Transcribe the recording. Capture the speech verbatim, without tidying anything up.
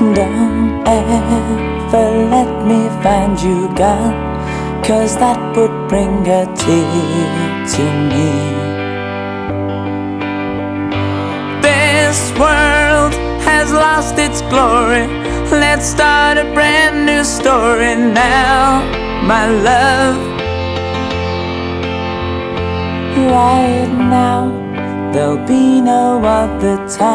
Don't ever let me find you gone, 'cause that would bring a tear to me. This world has lost its glory. Let's start a brand new story now, my love. Right now, there'll be no other time.